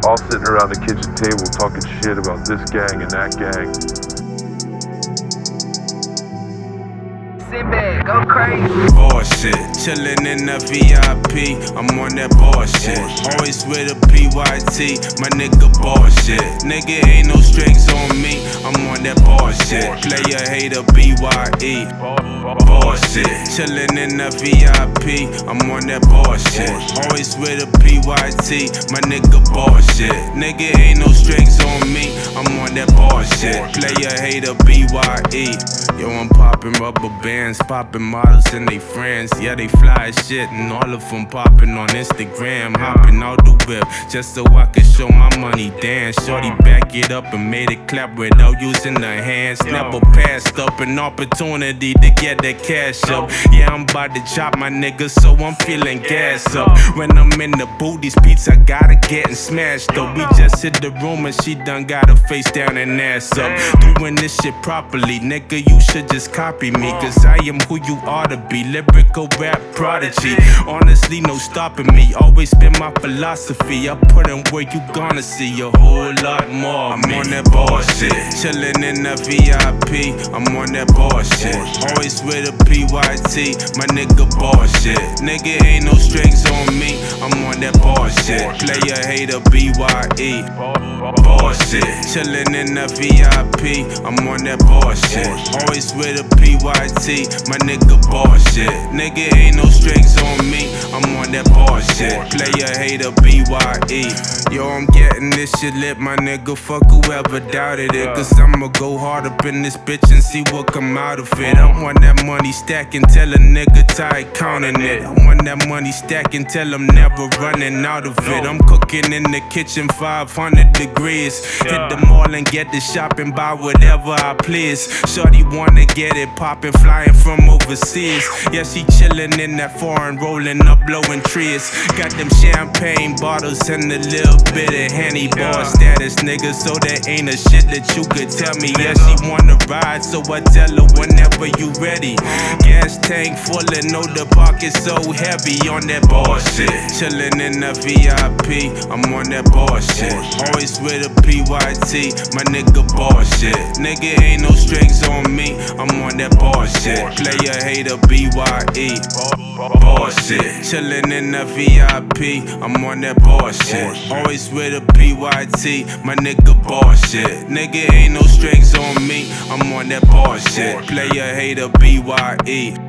all sitting around the kitchen table talking shit about this gang and that gang. Sit back, go crazy. Bullshit, chillin' in the VIP, I'm on that bullshit. Always with a PYT, my nigga bullshit. Nigga ain't no strings on me, I'm on that bullshit. Player hater BYE. Bullshit, chillin' in the VIP, I'm on that bullshit. Always with a PYT, my nigga bullshit. Nigga ain't no strings on me, I'm on that bullshit. Player hater BYE. Yo, I'm poppin' rubber bands, poppin' models and they friends. Yeah, they fly as shit and all of them poppin' on Instagram. Hoppin' out the whip just so I can show my money dance. Shorty back it up and made it clap without using the hands. Never passed up an opportunity to get that cash up. Yeah, I'm about to chop my niggas, so I'm feeling gas up. When I'm in the booth, these beats I gotta get and smashed up. We just hit the room and she done got her face down and ass up. Doing this shit properly, nigga, you should just copy me, cause I am who you ought to be. Lyrical rap prodigy, honestly no stopping me. Always been my philosophy, I put in where you gonna see a whole lot more. I'm on that bullshit, chillin' in the VIP, I'm on that bullshit. Always with a PYT, my nigga bullshit. Nigga ain't no strings on me, I'm on that bullshit. Player hater BYE. Bullshit, chillin' in the VIP, I'm on that bullshit. Always with a PYT, my nigga bullshit. Nigga ain't no strings on me, I'm on that bullshit. Player hater BYE. Yo, I'm getting this shit lit, my nigga, fuck whoever doubted it. Cause I'ma go hard up in this bitch and see what come out of it. I want that money stacking till a nigga tired counting it. I want that money stacking till I'm never running out of it. I'm cooking in the kitchen 500 degrees. Hit the mall and get the shopping, buy whatever I please. Shorty wanna get it poppin', flying from overseas. Yeah, she chillin' in that foreign, rolling up, blowing trees. Got them champagne bottles and a little bit of Henny. Bar status, nigga, so there ain't a shit that you could tell me. Yeah, she wanna ride, so I tell her whenever you ready. Gas tank full and know the pocket so heavy on that bullshit. Chillin' in the VIP, I'm on that bullshit. Always with a PYT, my nigga bullshit. Nigga ain't no strings on me, I'm on that bullshit. Player hater BYE. Bullshit, chillin' in the VIP, I'm on that bullshit. Always with a PYT, my nigga bullshit. Nigga ain't no strings on me, I'm on that bullshit. Player hater BYE.